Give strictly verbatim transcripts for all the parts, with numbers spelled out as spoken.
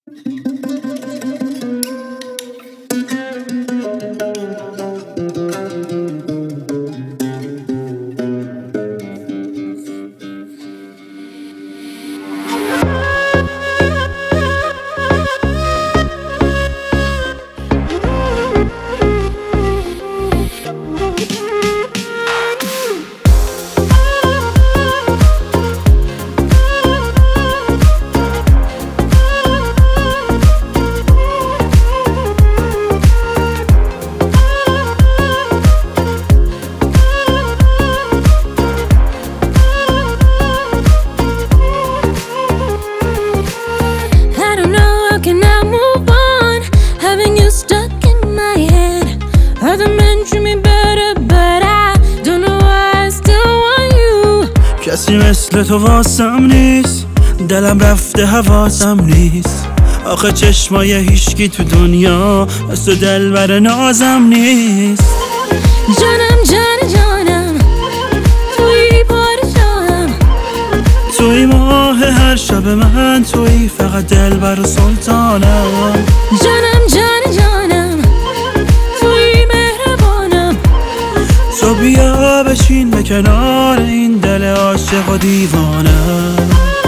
کسی مثل تو واسم نیست، دلم رفته حواسم نیست. آخه چشمای هیشکی تو دنیا مثل دلبر نازم نیست. جانم جان جانم توی پادشاهم، توی ماه هر شب من، توی فقط دلبر و سلطانم. جانم جان جانم توی مهربانم، تو بیا بشین به کنار این دل عاشق و دیوانم.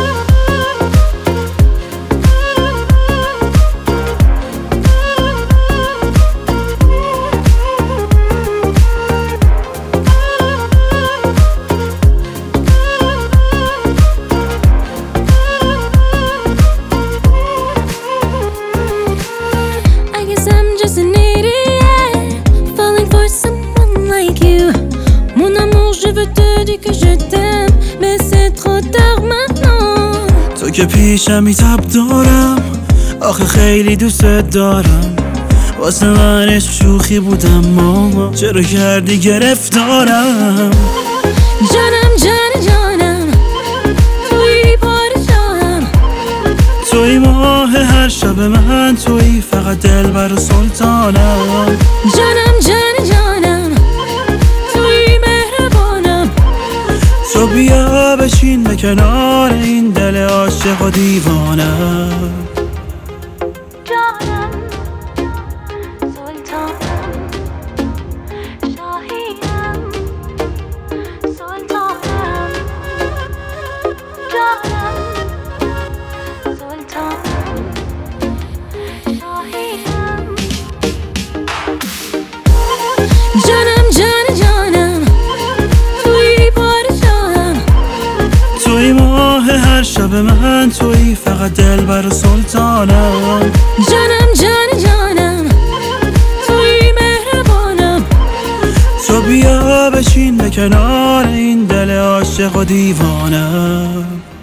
که je t'aime mais c'est trop tard maintenant. تو که پیشمی تب دارم، آخه خیلی دوست دارم. واسه من عشق شوخی بودم ماما، چرا کردی گرفتارم. جانم جان جانم توی پادشاهم، توی ماه هر شب من، توی فقط دلبر و سلطانم. جانم جان جانم توی مهربانم، تو بیا بشین به کنار این دل عاشق و دیوانم. جانم سلطانم شاهیم سلطانم، جانم سلطانم شاهیم. جانم جان جانم توی پادشاهم، توی ماه هر شب من، توی فقط دلبر و سلطانم. جانم جان جانم توی مهربانم، تو بیا بشین به کنار این دل عاشق و دیوانم.